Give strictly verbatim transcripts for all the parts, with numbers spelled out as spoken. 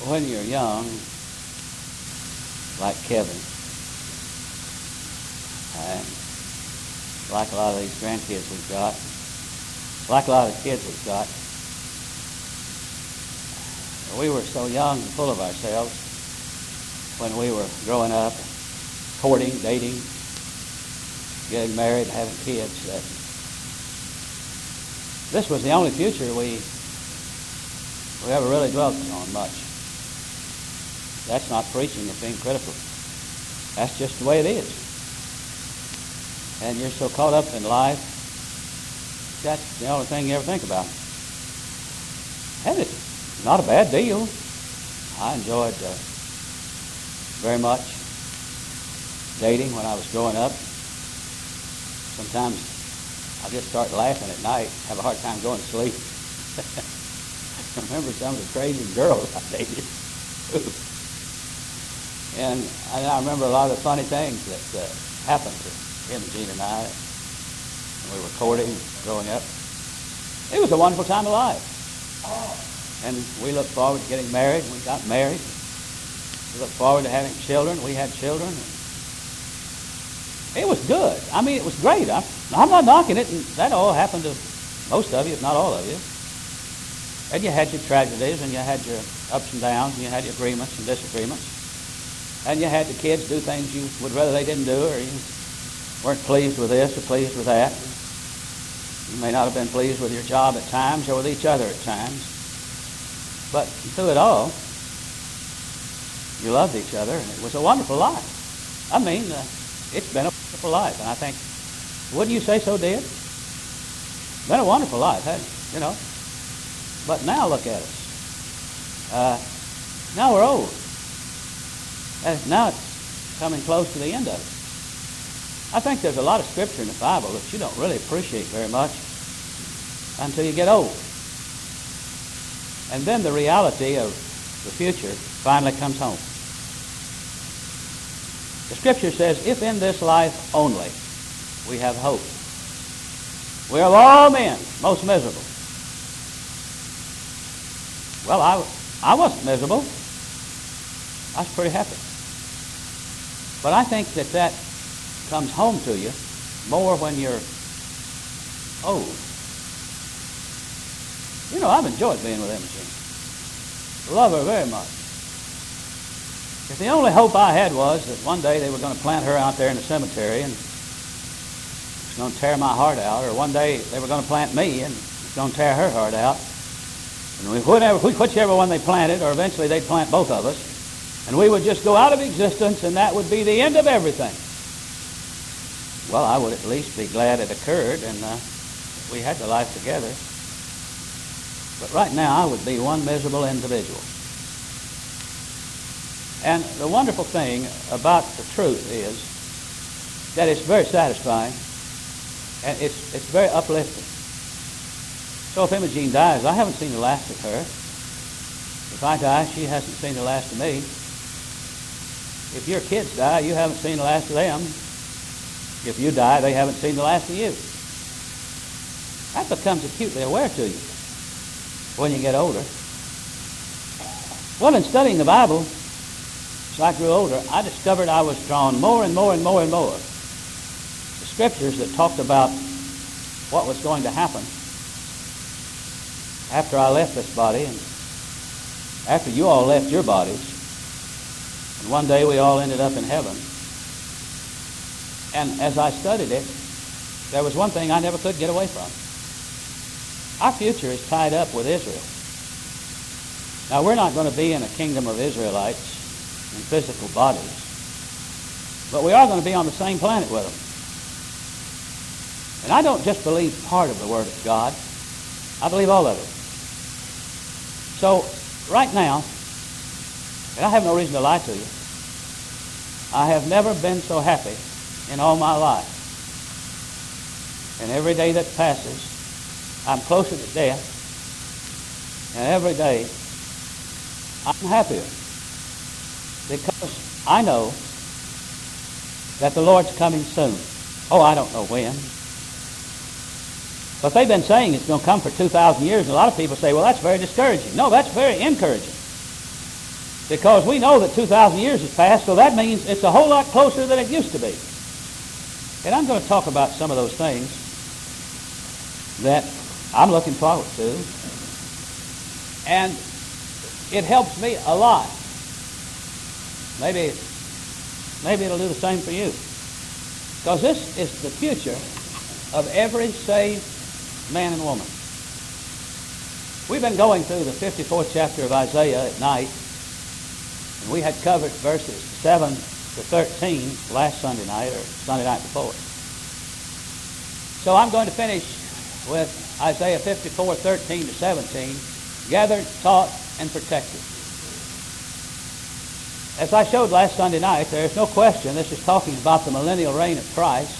when you're young, like Kevin, and like a lot of these grandkids we've got, like a lot of the kids we've got, we were so young and full of ourselves when we were growing up, courting, dating, getting married, having kids, that this was the only future we we ever really dwelt on much. That's not preaching or being critical. That's just the way it is. And you're so caught up in life, that's the only thing you ever think about. And it's not a bad deal. I enjoyed uh, very much dating when I was growing up. Sometimes I just start laughing at night, have a hard time going to sleep. I remember some of the crazy girls I dated. and, and I remember a lot of the funny things that uh, happened to Imogene and I when we were courting, growing up. It was a wonderful time of life. And we looked forward to getting married. We got married. We looked forward to having children. We had children. It was good. I mean, it was great. I'm, I'm not knocking it. And that all happened to most of you, if not all of you. And you had your tragedies, and you had your ups and downs, and you had your agreements and disagreements. And you had the kids do things you would rather they didn't do, or you weren't pleased with this or pleased with that. You may not have been pleased with your job at times or with each other at times. But through it all, you loved each other, and it was a wonderful life. I mean, uh, it's been a wonderful life, and I think, wouldn't you say so, Dad? Been a wonderful life, hasn't it? You know. But now look at us. Uh, now we're old. And now it's coming close to the end of it. I think there's a lot of scripture in the Bible that you don't really appreciate very much until you get old. And then the reality of the future finally comes home. The scripture says, if in this life only we have hope, we are of all men most miserable. Well, I, I wasn't miserable. I was pretty happy. But I think that that comes home to you more when you're old. You know, I've enjoyed being with Imogene. Love her very much. If the only hope I had was that one day they were going to plant her out there in the cemetery and it was going to tear my heart out, or one day they were going to plant me and it was going to tear her heart out, and whatever, whichever one they planted, or eventually they'd plant both of us, and we would just go out of existence, and that would be the end of everything. Well, I would at least be glad it occurred, and uh, we had the life together. But right now, I would be one miserable individual. And the wonderful thing about the truth is that it's very satisfying, and it's, it's very uplifting. So if Imogene dies, I haven't seen the last of her. If I die, she hasn't seen the last of me. If your kids die, you haven't seen the last of them. If you die, they haven't seen the last of you. That becomes acutely aware to you when you get older. Well, in studying the Bible, as I grew older, I discovered I was drawn more and more and more and more to scriptures that talked about what was going to happen after I left this body, and after you all left your bodies, and one day we all ended up in heaven. And as I studied it, there was one thing I never could get away from. Our future is tied up with Israel. Now, we're not going to be in a kingdom of Israelites in physical bodies, but we are going to be on the same planet with them. And I don't just believe part of the Word of God. I believe all of it. So, right now, and I have no reason to lie to you, I have never been so happy in all my life. And every day that passes, I'm closer to death. And every day, I'm happier. Because I know that the Lord's coming soon. Oh, I don't know when. But they've been saying it's going to come for two thousand years, and a lot of people say, well, that's very discouraging. No, that's very encouraging. Because we know that two thousand years has passed, so that means it's a whole lot closer than it used to be. And I'm going to talk about some of those things that I'm looking forward to. And it helps me a lot. Maybe, maybe it'll do the same for you. Because this is the future of every saved man and woman. We've been going through the fifty-fourth chapter of Isaiah at night, and we had covered verses seven to thirteen last Sunday night, or Sunday night before. So I'm going to finish with Isaiah fifty-four, thirteen to seventeen, gathered, taught, and protected. As I showed last Sunday night, there is no question this is talking about the millennial reign of Christ.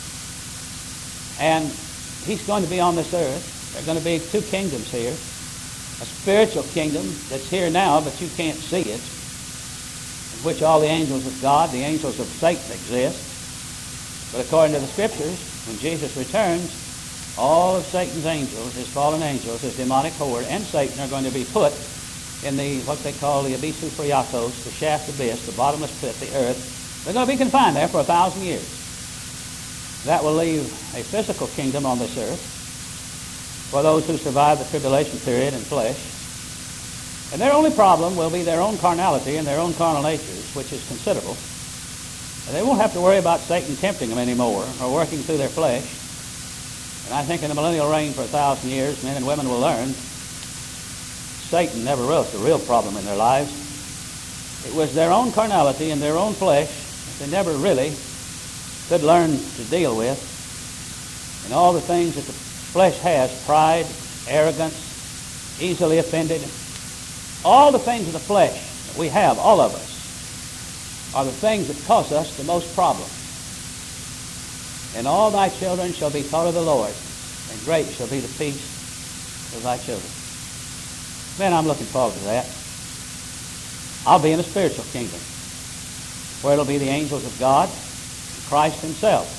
And he's going to be on this earth. There are going to be two kingdoms here. A spiritual kingdom that's here now, but you can't see it, in which all the angels of God, the angels of Satan exist. But according to the Scriptures, when Jesus returns, all of Satan's angels, his fallen angels, his demonic horde, and Satan are going to be put in the, what they call the abyssus phriakos, the shaft abyss, the bottomless pit, the earth. They're going to be confined there for a thousand years. That will leave a physical kingdom on this earth for those who survive the tribulation period in flesh. And their only problem will be their own carnality and their own carnal natures, which is considerable. And they won't have to worry about Satan tempting them anymore or working through their flesh. And I think in the millennial reign for a thousand years, men and women will learn Satan never was the real problem in their lives. It was their own carnality and their own flesh that they never really could learn to deal with. And all the things that the flesh has, pride, arrogance, easily offended, all the things of the flesh that we have, all of us, are the things that cause us the most problem. And all thy children shall be taught of the Lord, and great shall be the peace of thy children. Man, I'm looking forward to that. I'll be in a spiritual kingdom, where it'll be the angels of God, and Christ himself.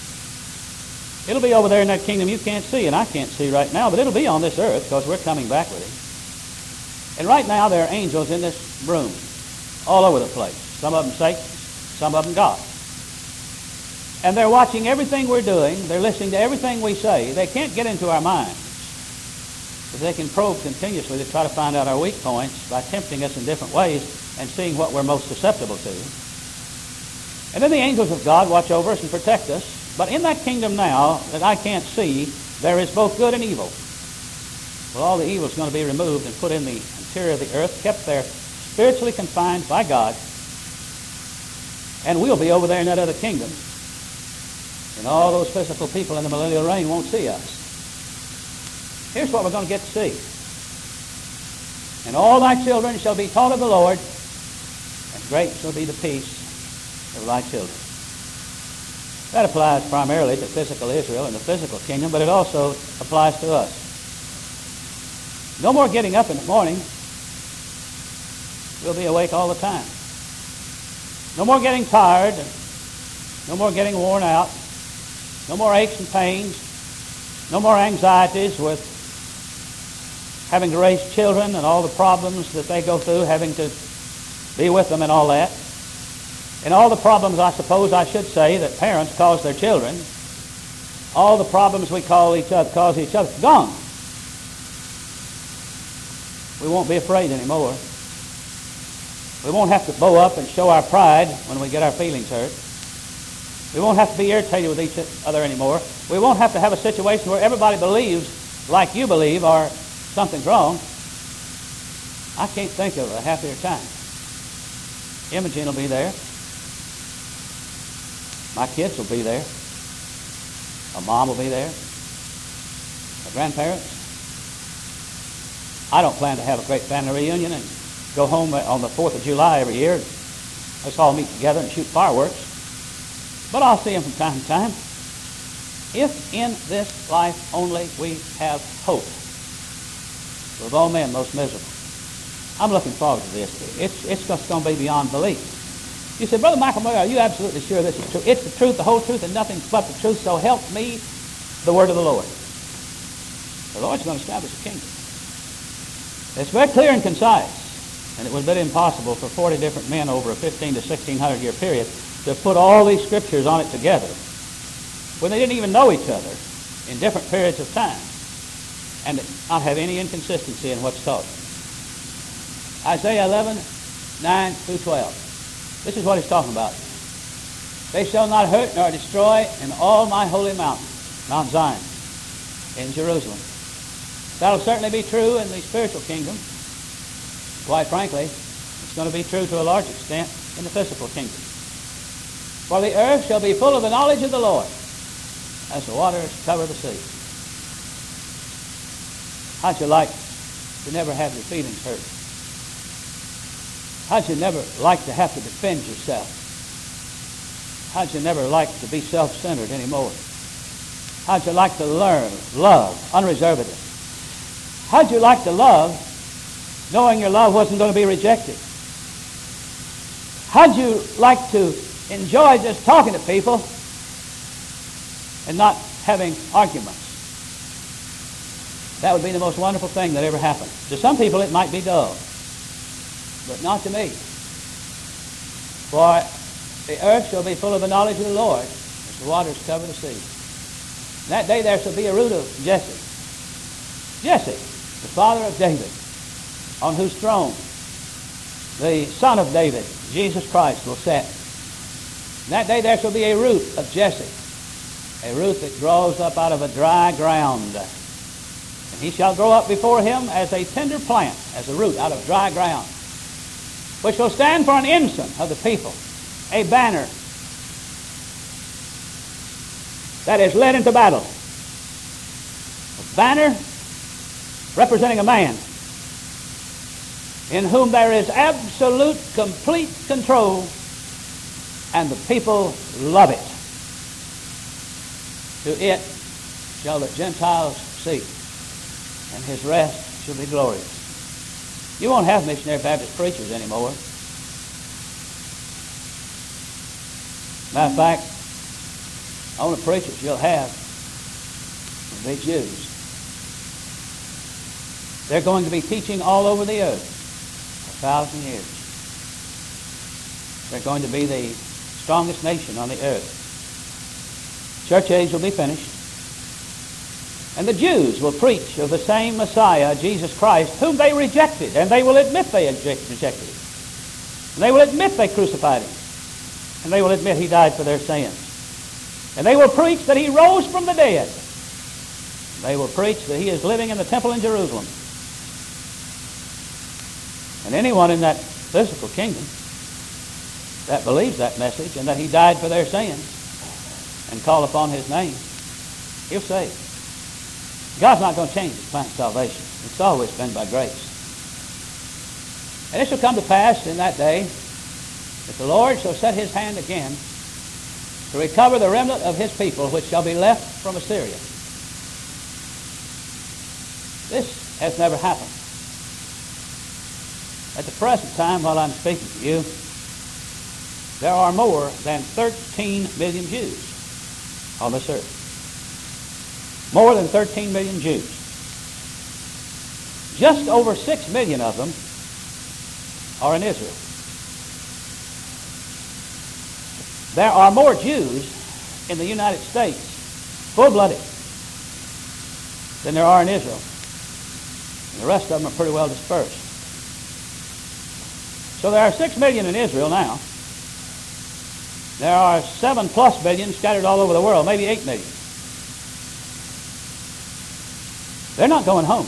It'll be over there in that kingdom you can't see, and I can't see right now, but it'll be on this earth, because we're coming back with him. And right now there are angels in this room, all over the place. Some of them Satan, some of them God. And they're watching everything we're doing. They're listening to everything we say. They can't get into our minds, but they can probe continuously to try to find out our weak points by tempting us in different ways and seeing what we're most susceptible to. And then the angels of God watch over us and protect us. But in that kingdom now that I can't see, there is both good and evil. Well, all the evil is going to be removed and put in the interior of the earth, kept there spiritually confined by God. And we'll be over there in that other kingdom. And all those physical people in the millennial reign won't see us. Here's what we're going to get to see. And all thy children shall be taught of the Lord, and great shall be the peace of thy children. That applies primarily to physical Israel and the physical kingdom, but it also applies to us. No more getting up in the morning. We'll be awake all the time. No more getting tired. No more getting worn out. No more aches and pains. No more anxieties with having to raise children and all the problems that they go through, having to be with them and all that. And all the problems, I suppose I should say, that parents cause their children, all the problems we call each other, cause each other, gone. We won't be afraid anymore. We won't have to bow up and show our pride when we get our feelings hurt. We won't have to be irritated with each other anymore. We won't have to have a situation where everybody believes like you believe or something's wrong. I can't think of a happier time. Imogen will be there. My kids will be there. My mom will be there. My grandparents. I don't plan to have a great family reunion and go home on the fourth of July every year. Let's all meet together and shoot fireworks. But I'll see them from time to time. If in this life only we have hope, we're of all men most miserable. I'm looking forward to this. It's, it's just going to be beyond belief. You say, Brother Michael Moyer, are you absolutely sure this is true? It's the truth, the whole truth, and nothing but the truth. So help me, the word of the Lord. The Lord's going to establish a kingdom. It's very clear and concise. And it would have been impossible for forty different men over a fifteen to sixteen hundred year period to put all these scriptures on it together when they didn't even know each other in different periods of time and not have any inconsistency in what's taught. Isaiah eleven, nine through twelve. This is what he's talking about. They shall not hurt nor destroy in all my holy mountain, Mount Zion, in Jerusalem. That'll certainly be true in the spiritual kingdom. Quite frankly, it's going to be true to a large extent in the physical kingdom. For the earth shall be full of the knowledge of the Lord, as the waters cover the sea. How'd you like to never have your feelings hurt? How'd you never like to have to defend yourself? How'd you never like to be self-centered anymore? How'd you like to learn, love, unreservedly? How'd you like to love knowing your love wasn't going to be rejected? How'd you like to enjoy just talking to people and not having arguments? That would be the most wonderful thing that ever happened. To some people it might be dull, but not to me. For the earth shall be full of the knowledge of the Lord, as the waters cover the sea. That day there shall be a root of Jesse. Jesse, the father of David, on whose throne the Son of David, Jesus Christ, will sit. That day there shall be a root of Jesse, a root that grows up out of a dry ground. And he shall grow up before him as a tender plant, as a root out of dry ground, which shall stand for an ensign of the people, a banner that is led into battle. A banner representing a man in whom there is absolute, complete control, and the people love it. To it shall the Gentiles seek, and his rest shall be glorious. You won't have missionary Baptist preachers anymore. Matter of fact, only preachers you'll have will be Jews. They're going to be teaching all over the earth for a thousand years. They're going to be the strongest nation on the earth. Church age will be finished. And the Jews will preach of the same Messiah, Jesus Christ, whom they rejected. And they will admit they rejected him. And they will admit they crucified him. And they will admit he died for their sins. And they will preach that he rose from the dead. They will preach that he is living in the temple in Jerusalem. And anyone in that physical kingdom that believes that message and that he died for their sins and call upon his name, he'll save. God's not going to change his plan of salvation. It's always been by grace. And it shall come to pass in that day that the Lord shall set his hand again to recover the remnant of his people which shall be left from Assyria. This has never happened. At the present time, while I'm speaking to you, there are more than thirteen million Jews on this earth. More than thirteen million Jews. Just over six million of them are in Israel. There are more Jews in the United States, full-blooded, than there are in Israel. And the rest of them are pretty well dispersed. So there are six million in Israel now. There are seven plus million scattered all over the world, maybe eight million. They're not going home.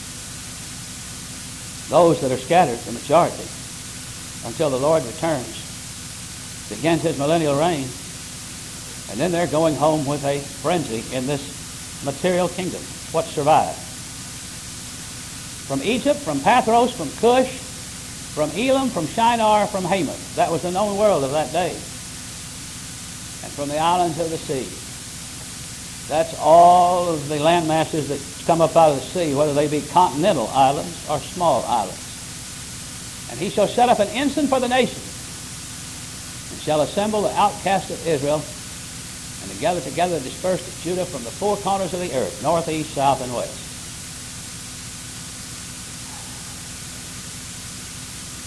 Those that are scattered, the majority, until the Lord returns, begins his millennial reign, and then they're going home with a frenzy in this material kingdom, what survived. From Egypt, from Pathros, from Cush, from Elam, from Shinar, from Hamath. That was the known world of that day. And from the islands of the sea. That's all of the land masses that come up out of the sea, whether they be continental islands or small islands. And he shall set up an ensign for the nations, and shall assemble the outcasts of Israel, and to gather together the dispersed of Judah from the four corners of the earth, north, east, south, and west.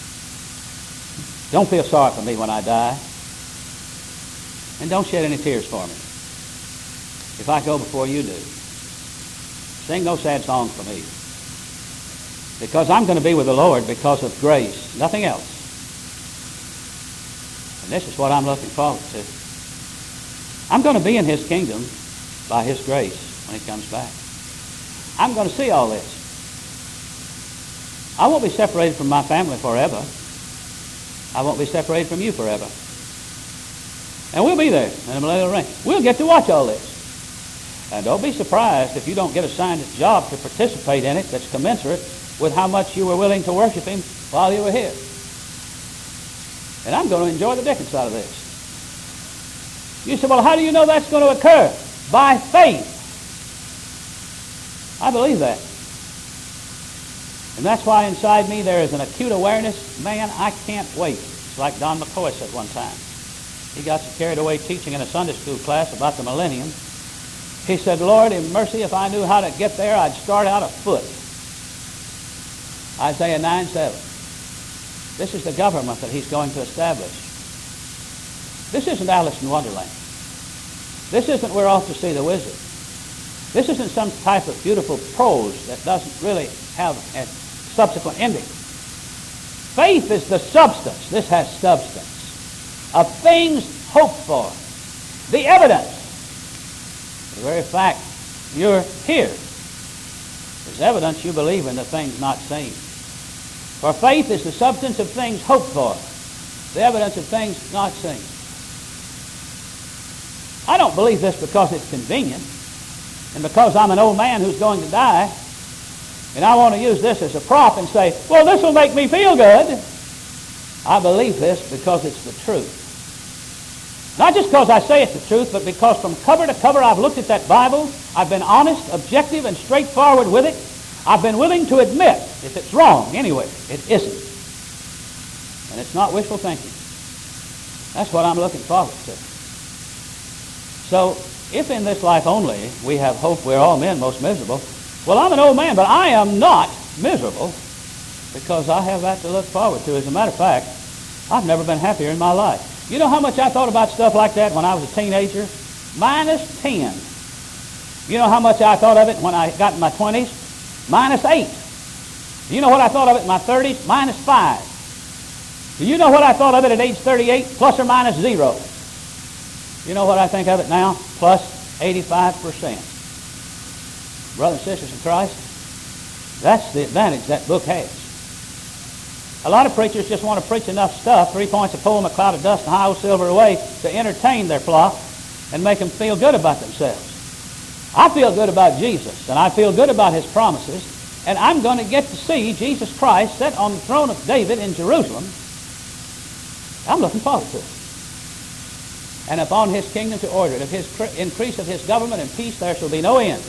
Don't feel sorry for me when I die. And don't shed any tears for me if I go before you do. Sing no sad songs for me. Because I'm going to be with the Lord because of grace, nothing else. And this is what I'm looking forward to. I'm going to be in His kingdom by His grace when He comes back. I'm going to see all this. I won't be separated from my family forever. I won't be separated from you forever. And we'll be there in the millennial reign. We'll get to watch all this. And don't be surprised if you don't get assigned a job to participate in it that's commensurate with how much you were willing to worship Him while you were here. And I'm going to enjoy the dickens out of this. You say, well, how do you know that's going to occur? By faith. I believe that. And that's why inside me there is an acute awareness, man, I can't wait. It's like Don McCoy said one time. He got so carried away teaching in a Sunday school class about the millennium. He said, Lord, in mercy, if I knew how to get there, I'd start out a foot. Isaiah nine seven. This is the government that He's going to establish. This isn't Alice in Wonderland. This isn't we're off to see the wizard. This isn't some type of beautiful prose that doesn't really have a subsequent ending. Faith is the substance. This has substance. Of things hoped for. The evidence. The very fact you're here is evidence you believe in the things not seen. For faith is the substance of things hoped for, the evidence of things not seen. I don't believe this because it's convenient and because I'm an old man who's going to die, and I want to use this as a prop and say, well, this will make me feel good. I believe this because it's the truth. Not just because I say it's the truth, but because from cover to cover I've looked at that Bible, I've been honest, objective, and straightforward with it. I've been willing to admit if it's wrong anyway. It isn't. And it's not wishful thinking. That's what I'm looking forward to. So, if in this life only we have hope, we're all men most miserable. Well, I'm an old man, but I am not miserable because I have that to look forward to. As a matter of fact, I've never been happier in my life. You know how much I thought about stuff like that when I was a teenager? Minus ten. You know how much I thought of it when I got in my twenties? Minus eight. Do you know what I thought of it in my thirties? Minus five. Do you know what I thought of it at age thirty-eight? Plus or minus zero. You know what I think of it now? Plus eighty-five percent. Brothers and sisters in Christ, that's the advantage that book has. A lot of preachers just want to preach enough stuff, three points, a poem, a cloud of dust, and high old silver away, to entertain their flock and make them feel good about themselves. I feel good about Jesus, and I feel good about His promises, and I'm going to get to see Jesus Christ set on the throne of David in Jerusalem. I'm looking forward to it. And upon His kingdom to order it, of His increase of His government and peace there shall be no end.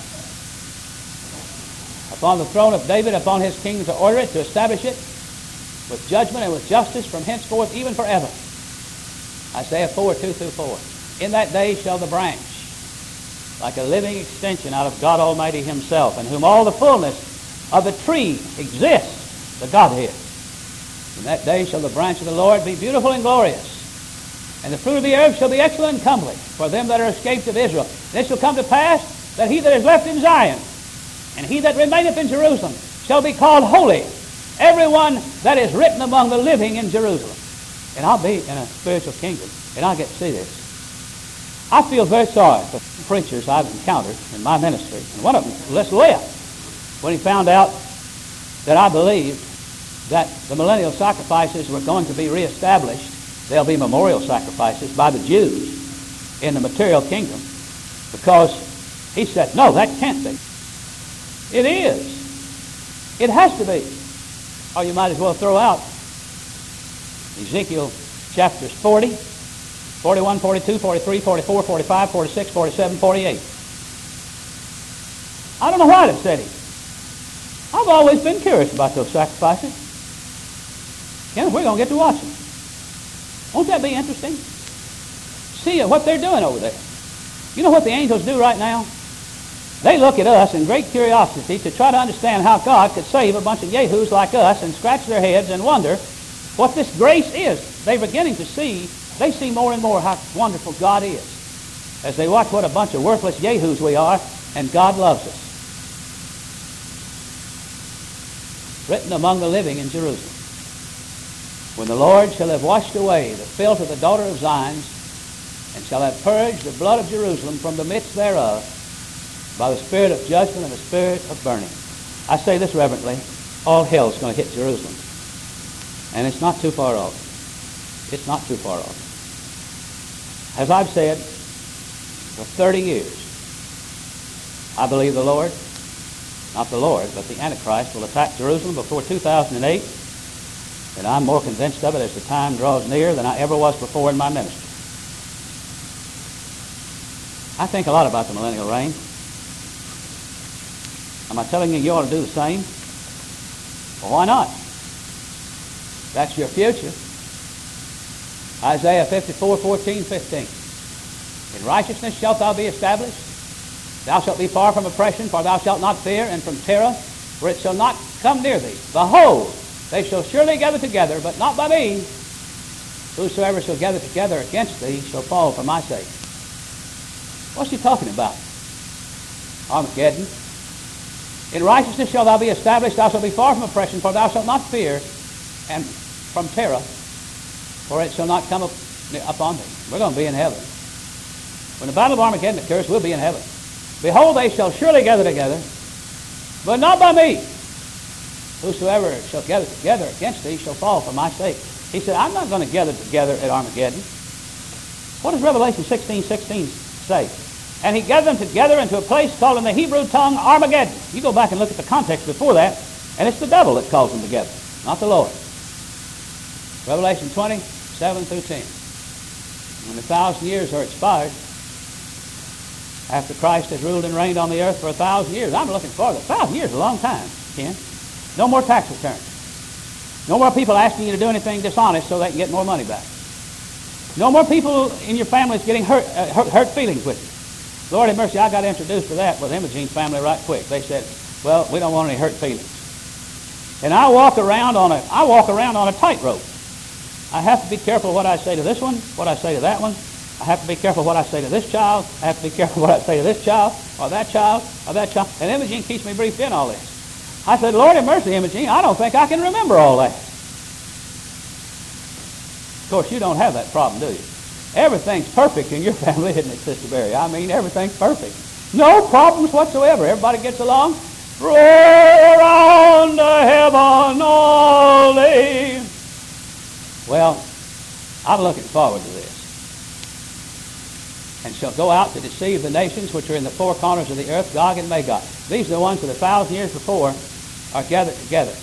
Upon the throne of David, upon His kingdom to order it, to establish it, with judgment and with justice from henceforth even forever. Isaiah four, two through four. In that day shall the branch, like a living extension out of God Almighty Himself, in whom all the fullness of the tree exists, the Godhead. In that day shall the branch of the Lord be beautiful and glorious, and the fruit of the earth shall be excellent and comely for them that are escaped of Israel. And it shall come to pass that he that is left in Zion, and he that remaineth in Jerusalem, shall be called holy, everyone that is written among the living in Jerusalem. And I'll be in a spiritual kingdom, and I'll get to see this. I feel very sorry for preachers I've encountered in my ministry. And one of them, Les left when he found out that I believed that the millennial sacrifices were going to be reestablished. They'll be memorial sacrifices by the Jews in the material kingdom. Because he said, no, that can't be. It is. It has to be. Or you might as well throw out Ezekiel chapters forty, forty-one, forty-two, forty-three, forty-four, forty-five, forty-six, forty-seven, forty-eight. I don't know why they said it. I've always been curious about those sacrifices. Again, we're going to get to watch them. Won't that be interesting? See what they're doing over there. You know what the angels do right now? They look at us in great curiosity to try to understand how God could save a bunch of yahoos like us and scratch their heads and wonder what this grace is. They're beginning to see, they see more and more how wonderful God is as they watch what a bunch of worthless yahoos we are, and God loves us. Written among the living in Jerusalem. When the Lord shall have washed away the filth of the daughter of Zion, and shall have purged the blood of Jerusalem from the midst thereof, by the spirit of judgment and the spirit of burning. I say this reverently, all hell's going to hit Jerusalem. And it's not too far off. It's not too far off. As I've said, for thirty years, I believe the Lord, not the Lord, but the Antichrist will attack Jerusalem before two thousand eight, and I'm more convinced of it as the time draws near than I ever was before in my ministry. I think a lot about the millennial reign. Am I telling you you ought to do the same? Well, why not? That's your future. Isaiah fifty-four, fourteen, fifteen. In righteousness shalt thou be established. Thou shalt be far from oppression, for thou shalt not fear, and from terror, for it shall not come near thee. Behold, they shall surely gather together, but not by me. Whosoever shall gather together against thee shall fall for my sake. What's he talking about? Armageddon. In righteousness shalt thou be established, thou shalt be far from oppression, for thou shalt not fear, and from terror, for it shall not come up, upon thee. We're going to be in heaven. When the battle of Armageddon occurs, we'll be in heaven. Behold, they shall surely gather together, but not by me. Whosoever shall gather together against thee shall fall for my sake. He said, I'm not going to gather together at Armageddon. What does Revelation sixteen, sixteen say? And he gathered them together into a place called in the Hebrew tongue Armageddon. You go back and look at the context before that, and it's the devil that calls them together, not the Lord. Revelation twenty, seven through ten. When the thousand years are expired, after Christ has ruled and reigned on the earth for a thousand years, I'm looking forward. A thousand years is a long time, Ken. No more tax returns. No more people asking you to do anything dishonest so they can get more money back. No more people in your families getting hurt, uh, hurt, hurt feelings with you. Lord have mercy, I got introduced to that with Imogene's family right quick. They said, well, we don't want any hurt feelings. And I walk around on a, I walk around on a tightrope. I have to be careful what I say to this one, what I say to that one. I have to be careful what I say to this child. I have to be careful what I say to this child, or that child, or that child. And Imogene keeps me briefed in all this. I said, Lord have mercy, Imogene, I don't think I can remember all that. Of course, you don't have that problem, do you? Everything's perfect in your family, isn't it, Sister Barry? I mean, everything's perfect. No problems whatsoever. Everybody gets along. Roll around the heaven only. Well, I'm looking forward to this. And shall go out to deceive the nations which are in the four corners of the earth, Gog and Magog. These are the ones that a thousand years before are gathered together.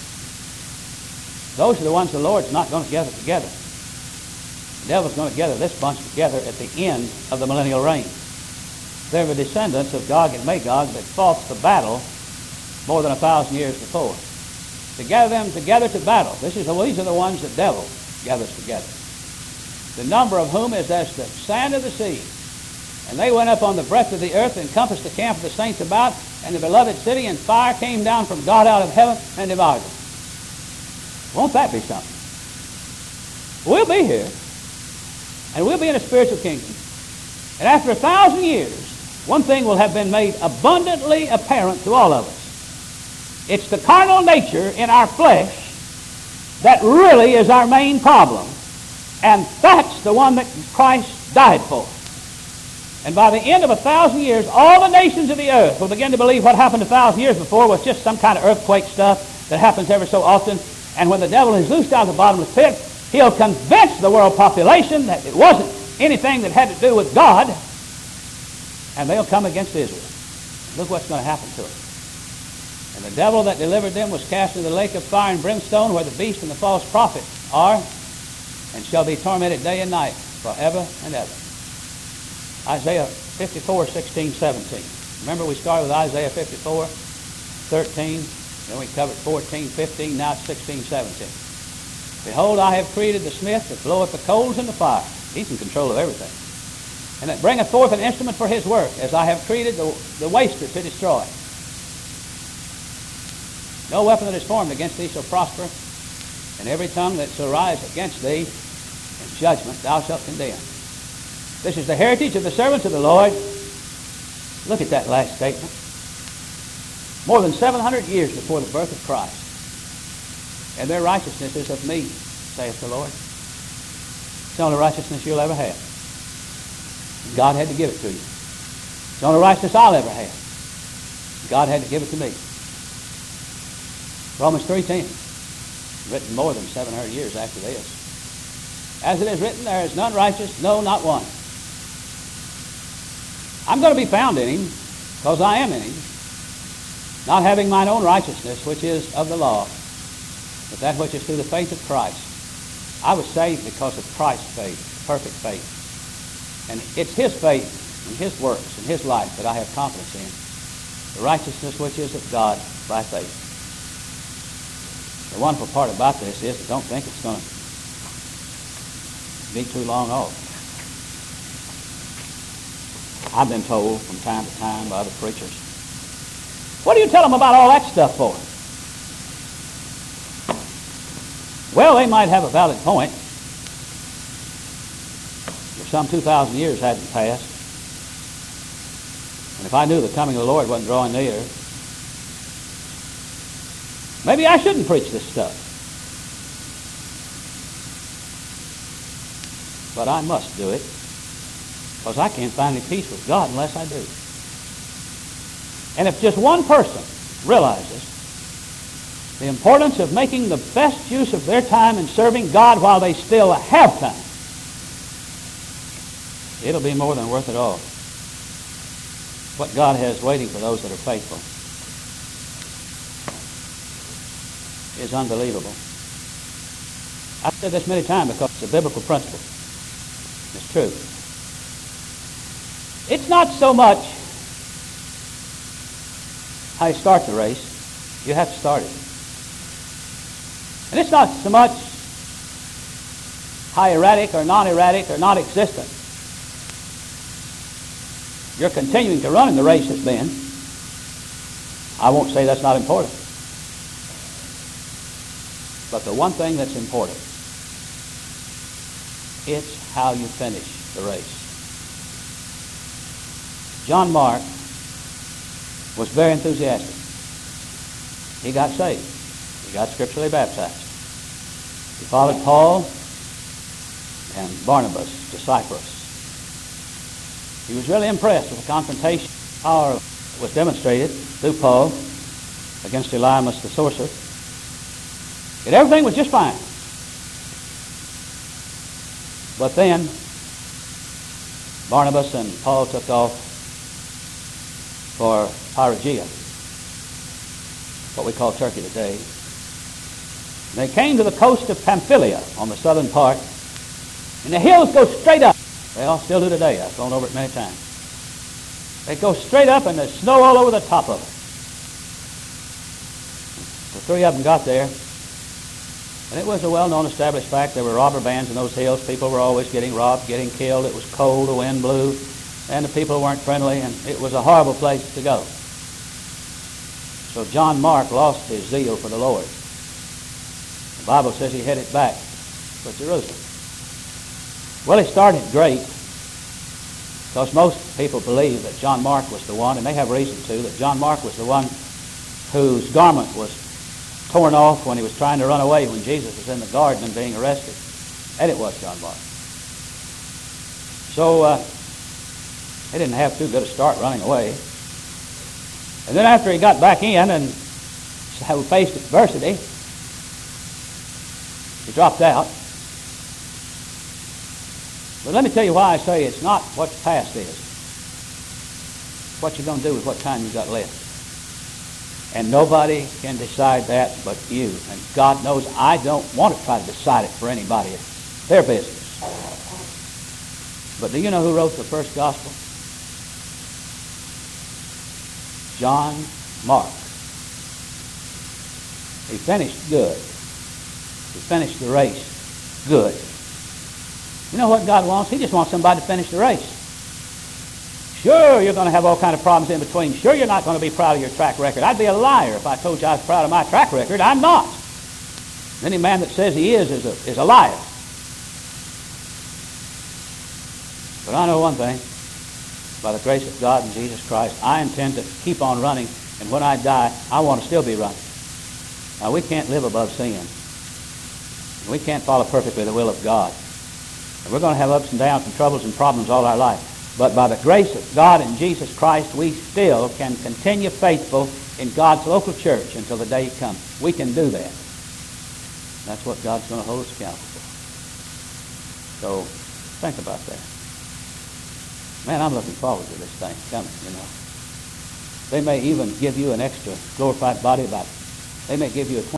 Those are the ones the Lord's not going to gather together. The devil's going to gather this bunch together at the end of the millennial reign. They're the descendants of Gog and Magog that fought the battle more than a thousand years before. To gather them together to battle. This is the, these are the ones the devil gathers together. The number of whom is as the sand of the sea. And they went up on the breadth of the earth and encompassed the camp of the saints about, and the beloved city, and fire came down from God out of heaven and devoured them. Won't that be something? We'll be here, and we'll be in a spiritual kingdom. And after a thousand years, one thing will have been made abundantly apparent to all of us. It's the carnal nature in our flesh that really is our main problem. And that's the one that Christ died for. And by the end of a thousand years, all the nations of the earth will begin to believe what happened a thousand years before was just some kind of earthquake stuff that happens every so often. And when the devil is loosed out of the bottomless pit, he'll convince the world population that it wasn't anything that had to do with God, and they'll come against Israel. Look what's going to happen to it. And the devil that delivered them was cast into the lake of fire and brimstone, where the beast and the false prophet are, and shall be tormented day and night forever and ever. Isaiah fifty-four, sixteen, seventeen. Remember, we started with Isaiah fifty-four, thirteen, then we covered fourteen, fifteen, now it's sixteen, seventeen. Behold, I have created the smith that bloweth the coals in the fire. He's in control of everything. And that bringeth forth an instrument for his work, as I have created the, the waster to destroy. No weapon that is formed against thee shall prosper, And every tongue that shall rise against thee in judgment thou shalt condemn. This is the heritage of the servants of the Lord. Look at that last statement. More than seven hundred years before the birth of Christ. And their righteousness is of me, saith the Lord. It's the only righteousness you'll ever have. God had to give it to you. It's the only righteousness I'll ever have. God had to give it to me. Romans three ten, written more than seven hundred years after this. As it is written, there is none righteous, no, not one. I'm going to be found in him, because I am in him, not having mine own righteousness, which is of the law, but that which is through the faith of Christ. I was saved because of Christ's faith, perfect faith. And it's his faith and his works and his life that I have confidence in. The righteousness which is of God by faith. The wonderful part about this is, I don't think it's going to be too long off. I've been told from time to time by other preachers, what do you tell them about all that stuff for? Well, they might have a valid point. If some two thousand years hadn't passed, and if I knew the coming of the Lord wasn't drawing near, maybe I shouldn't preach this stuff. But I must do it, because I can't find any peace with God unless I do. And if just one person realizes the importance of making the best use of their time in serving God while they still have time, it'll be more than worth it all. What God has waiting for those that are faithful is unbelievable. I've said this many times because it's a biblical principle. It's true. It's not so much how you start the race. You have to start it. And it's not so much how erratic or non-erratic or non-existent you're continuing to run in the race has been. I won't say that's not important. But the one thing that's important, it's how you finish the race. John Mark was very enthusiastic. He got saved. He got scripturally baptized. He followed Paul and Barnabas to Cyprus. He was really impressed with the confrontation power was demonstrated through Paul against Elymas the sorcerer. And everything was just fine. But then Barnabas and Paul took off for Phrygia, what we call Turkey today. And they came to the coast of Pamphylia on the southern part, and the hills go straight up. They all still do today. I've gone over it many times. They go straight up, and there's snow all over the top of it. The three of them got there, and it was a well-known established fact. There were robber bands in those hills. People were always getting robbed, getting killed. It was cold, the wind blew, and the people weren't friendly, and it was a horrible place to go. So John Mark lost his zeal for the Lord. The Bible says he headed back for Jerusalem. Well, he started great, because most people believe that John Mark was the one, and they have reason to, that John Mark was the one whose garment was torn off when he was trying to run away when Jesus was in the garden and being arrested. And it was John Mark. So uh, he didn't have too good a start running away. And then after he got back in and faced adversity, he dropped out. But let me tell you why I say it's not what the past is. It's what you're going to do with what time you've got left. And nobody can decide that but you. And God knows I don't want to try to decide it for anybody. It's their business. But do you know who wrote the first gospel? John Mark. He finished good. He finished the race good. You know what God wants? He just wants somebody to finish the race. Sure, you're going to have all kinds of problems in between. Sure, you're not going to be proud of your track record. I'd be a liar if I told you I was proud of my track record. I'm not. Any man that says he is is a, is a liar. But I know one thing. By the grace of God and Jesus Christ, I intend to keep on running, and when I die, I want to still be running. Now, we can't live above sin. We can't follow perfectly the will of God. And we're going to have ups and downs and troubles and problems all our life. But by the grace of God and Jesus Christ, we still can continue faithful in God's local church until the day comes. We can do that. That's what God's going to hold us accountable for. So, think about that. Man, I'm looking forward to this thing coming, you know. They may even give you an extra glorified body about, they may give you a